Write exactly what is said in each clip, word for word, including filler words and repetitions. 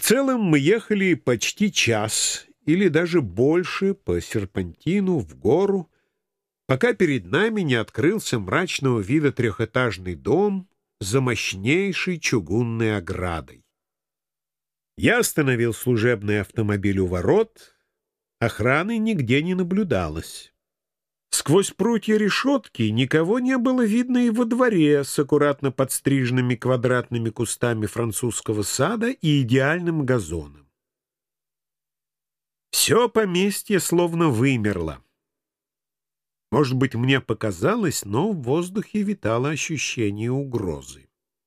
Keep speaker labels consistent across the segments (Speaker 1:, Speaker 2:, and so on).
Speaker 1: целом мы ехали почти час или даже больше по серпантину в гору, пока перед нами не открылся мрачного вида трехэтажный дом за мощнейшей чугунной оградой. Я остановил служебный автомобиль у ворот, охраны нигде не наблюдалось. Сквозь прутья решетки никого не было видно и во дворе с аккуратно подстриженными квадратными кустами французского сада и идеальным газоном. Все поместье словно вымерло. Может быть, мне показалось, но в воздухе витало ощущение угрозы.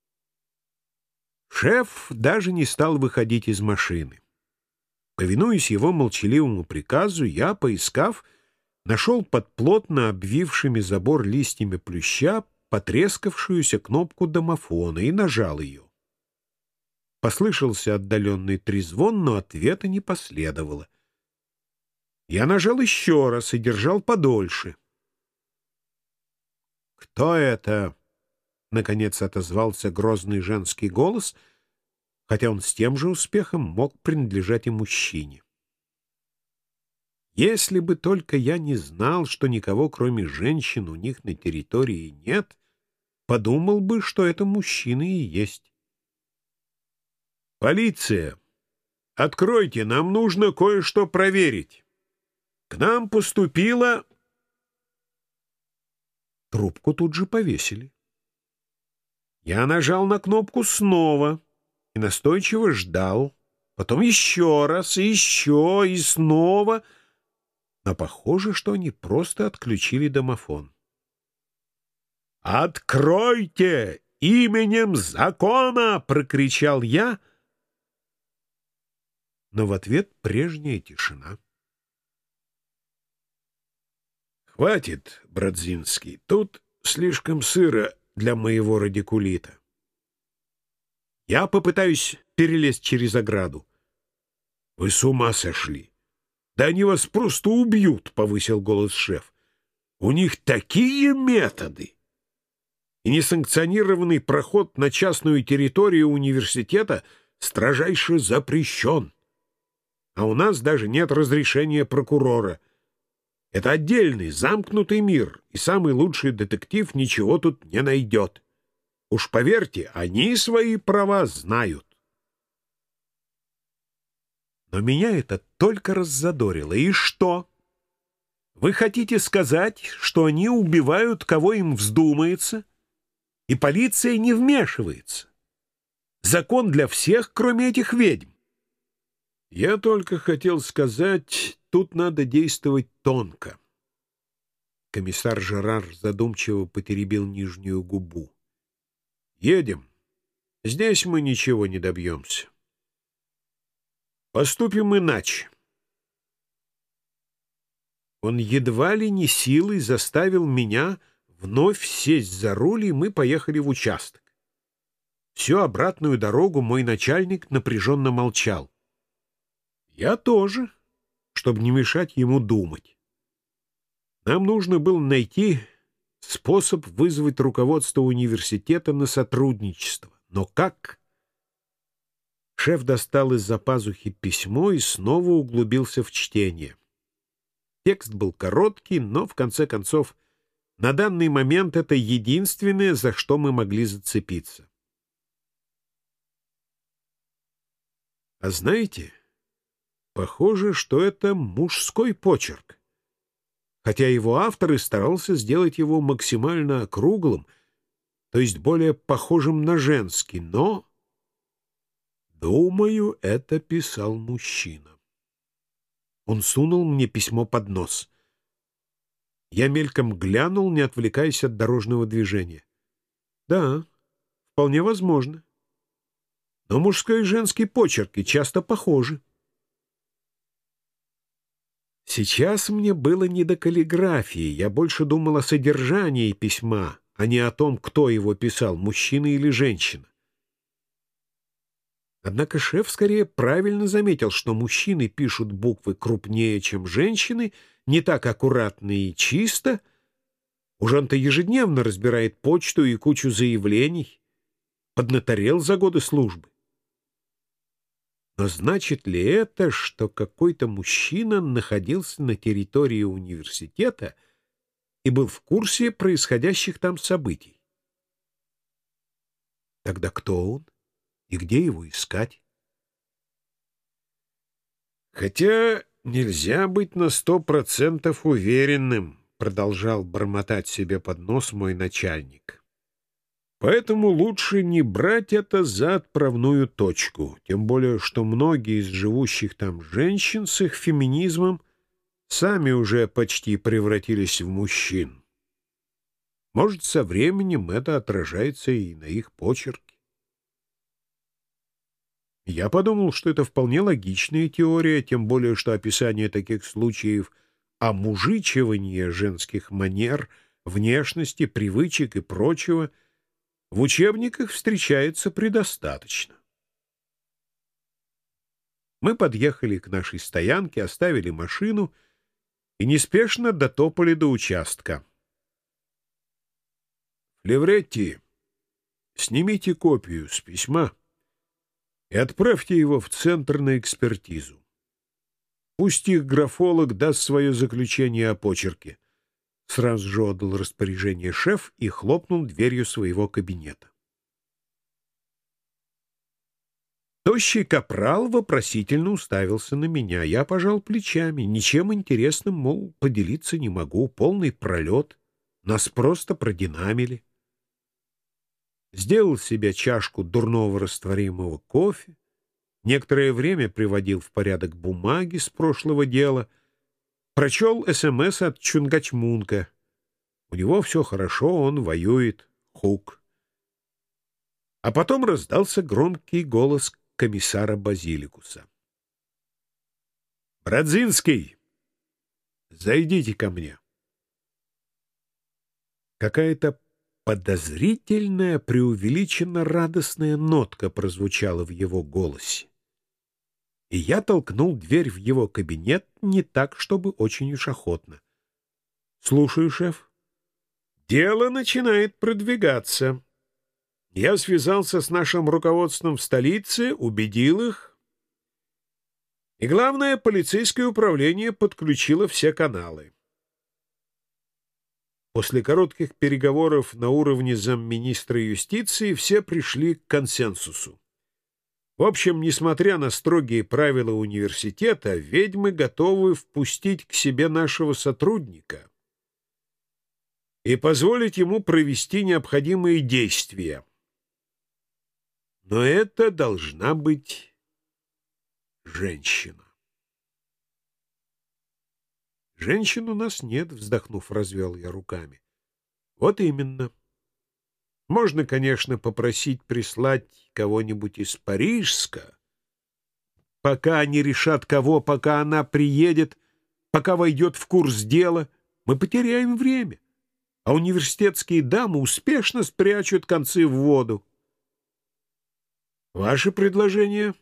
Speaker 1: Шеф даже не стал выходить из машины. Повинуясь его молчаливому приказу, я, поискав, нашел под плотно обвившими забор листьями плюща потрескавшуюся кнопку домофона и нажал ее. Послышался отдаленный трезвон, но ответа не последовало. Я нажал еще раз и держал подольше. «Кто это?» — наконец отозвался грозный женский голос, хотя он с тем же успехом мог принадлежать и мужчине. Если бы только я не знал, что никого, кроме женщин, у них на территории нет, подумал бы, что это мужчины и есть. «Полиция! Откройте, нам нужно кое-что проверить. К нам поступило...» Трубку тут же повесили. Я нажал на кнопку снова и настойчиво ждал. Потом еще раз, и еще, и снова... Но похоже, что они просто отключили домофон. «Откройте! Именем закона!» — прокричал я. Но в ответ прежняя тишина. «Хватит, Брадзинский, тут слишком сыро для моего радикулита. Я попытаюсь перелезть через ограду». «Вы с ума сошли! Да они вас просто убьют!» — повысил голос шеф. «У них такие методы! И несанкционированный проход на частную территорию университета строжайше запрещен. А у нас даже нет разрешения прокурора. Это отдельный, замкнутый мир, и самый лучший детектив ничего тут не найдет. Уж поверьте, они свои права знают». Но меня это только раззадорило. И что? Вы хотите сказать, что они убивают, кого им вздумается, и полиция не вмешивается? Закон для всех, кроме этих ведьм. Я только хотел сказать, тут надо действовать тонко. Комиссар Жерар задумчиво потеребил нижнюю губу. Едем. Здесь мы ничего не добьемся. Поступим иначе. Он едва ли не силой заставил меня вновь сесть за руль, и мы поехали в участок. Всю обратную дорогу мой начальник напряженно молчал. Я тоже, чтобы не мешать ему думать. Нам нужно было найти способ вызвать руководство университета на сотрудничество. Но как? Шеф достал из-за пазухи письмо и снова углубился в чтение. Текст был короткий, но, в конце концов, на данный момент это единственное, за что мы могли зацепиться. А знаете, похоже, что это мужской почерк, хотя его автор и старался сделать его максимально округлым, то есть более похожим на женский, но... Думаю, это писал мужчина. Он сунул мне письмо под нос. Я мельком глянул, не отвлекаясь от дорожного движения. Да, вполне возможно. Но мужской и женский почерки часто похожи. Сейчас мне было не до каллиграфии. Я больше думал о содержании письма, а не о том, кто его писал, мужчина или женщина. Однако шеф скорее правильно заметил, что мужчины пишут буквы крупнее, чем женщины, не так аккуратно и чисто. Уж он-то ежедневно разбирает почту и кучу заявлений, поднаторел за годы службы. Но значит ли это, что какой-то мужчина находился на территории университета и был в курсе происходящих там событий? Тогда кто он и где его искать? Хотя нельзя быть на сто процентов уверенным, продолжал бормотать себе под нос мой начальник. Поэтому лучше не брать это за отправную точку, тем более что многие из живущих там женщин с их феминизмом сами уже почти превратились в мужчин. Может, со временем это отражается и на их почерке. Я подумал, что это вполне логичная теория, тем более что описание таких случаев омужичивания женских манер, внешности, привычек и прочего в учебниках встречается предостаточно. Мы подъехали к нашей стоянке, оставили машину и неспешно дотопали до участка. «Флевретти, снимите копию с письма и отправьте его в центр на экспертизу. Пусть их графолог даст свое заключение о почерке». Сразу же отдал распоряжение шеф и хлопнул дверью своего кабинета. Тощий капрал вопросительно уставился на меня. Я пожал плечами. Ничем интересным, мол, поделиться не могу. Полный пролет. Нас просто продинамили. Сделал себе чашку дурного растворимого кофе. Некоторое время приводил в порядок бумаги с прошлого дела. Прочел СМС от Чунгачмунка. У него все хорошо, он воюет. Хук. А потом раздался громкий голос комиссара Базиликуса. «Брадзинский, зайдите ко мне». Какая-то подозрительная, преувеличенно радостная нотка прозвучала в его голосе. И я толкнул дверь в его кабинет не так, чтобы очень уж охотно. — Слушаю, шеф. — Дело начинает продвигаться. Я связался с нашим руководством в столице, убедил их. И главное, полицейское управление подключило все каналы. После коротких переговоров на уровне замминистра юстиции все пришли к консенсусу. В общем, несмотря на строгие правила университета, ведьмы готовы впустить к себе нашего сотрудника и позволить ему провести необходимые действия. Но это должна быть женщина. Женщин у нас нет, вздохнув, развел я руками. Вот именно. Можно, конечно, попросить прислать кого-нибудь из Парижска. Пока они решат, кого, пока она приедет, пока войдет в курс дела, мы потеряем время, а университетские дамы успешно спрячут концы в воду. Ваше предложение?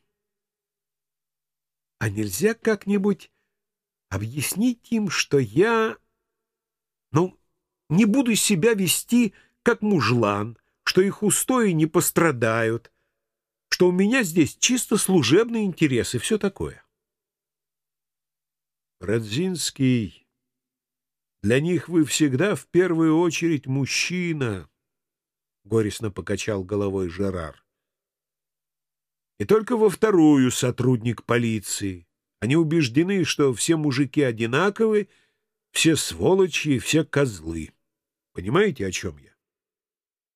Speaker 1: А нельзя как-нибудь объяснить им, что я, ну, не буду себя вести как мужлан, что их устои не пострадают, что у меня здесь чисто служебный интерес и все такое. Брадзинский, для них вы всегда в первую очередь мужчина, — горестно покачал головой Жерар. И только во вторую сотрудник полиции. Они убеждены, что все мужики одинаковы, все сволочи и все козлы. Понимаете, о чем я?